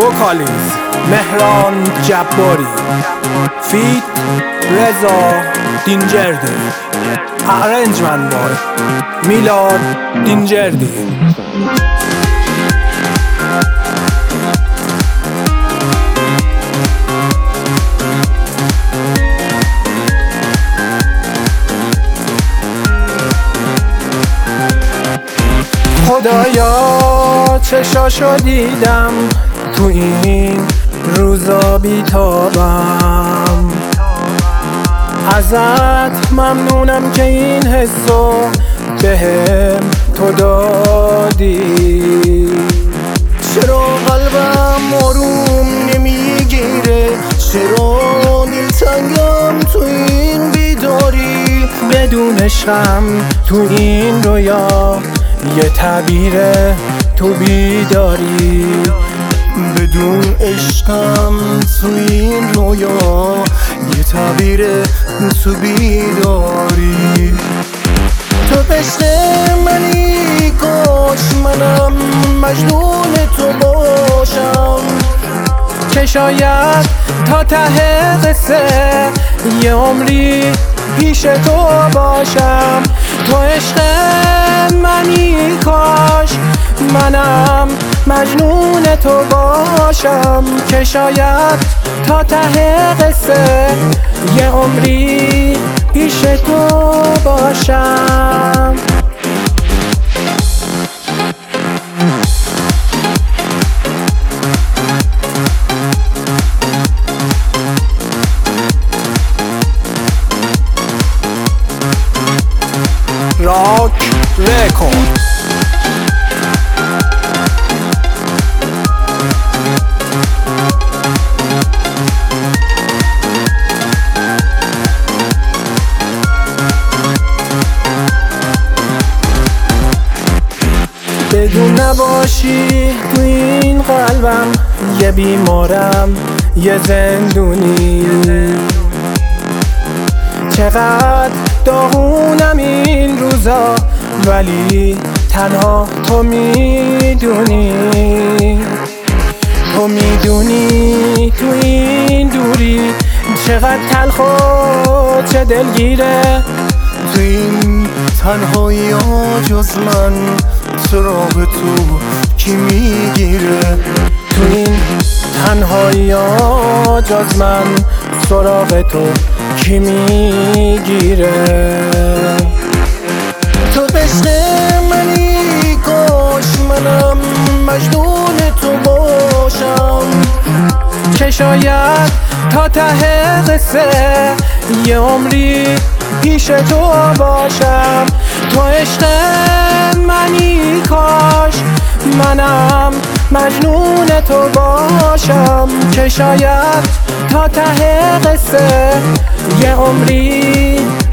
وکالیز مهران جباری، فیت رضا دینجردی، ارنجمنت بای میلاد دینجردی. خدایا چشاشو دیدم تو این روزا بیتابم، ازت ممنونم که این حسو بهم تو دادی. چرا قلبم آروم نمیگیره، چرا دلتنگم تو این بیداری، بدون عشقم تو این رویا یه تعبیر تو بیداری، بدون عشقم تو این رویا یه تعبیر تو بیداری. تو عشق منی، کاش منم مجنون تو باشم، که شاید تا ته قصه یه عمری پیش تو باشم. تو عشق منی، کاش منم مجنون تو باشم، که شاید تا ته قصه یه عمری پیش تو باشم. راک رکورد. بدون نباشی تو این قلبم یه بیمارم، یه زندونی. چقدر داغونم این روزا، ولی تنها تو میدونی. تو میدونی تو این دوری چقدر تلخ و چه دلگیره. تو این تنهایی ها جز من سراغ تو کی میگیره، تو این تنهایی ها جز من سراغ تو کی میگیره. تو عشق منی، کاش منم مجنون تو باشم، که شاید تا ته قصه یه عمری پیش تو باشم. تو عشق منی، کاش منم مجنون تو باشم، که شاید تا ته قصه یه عمری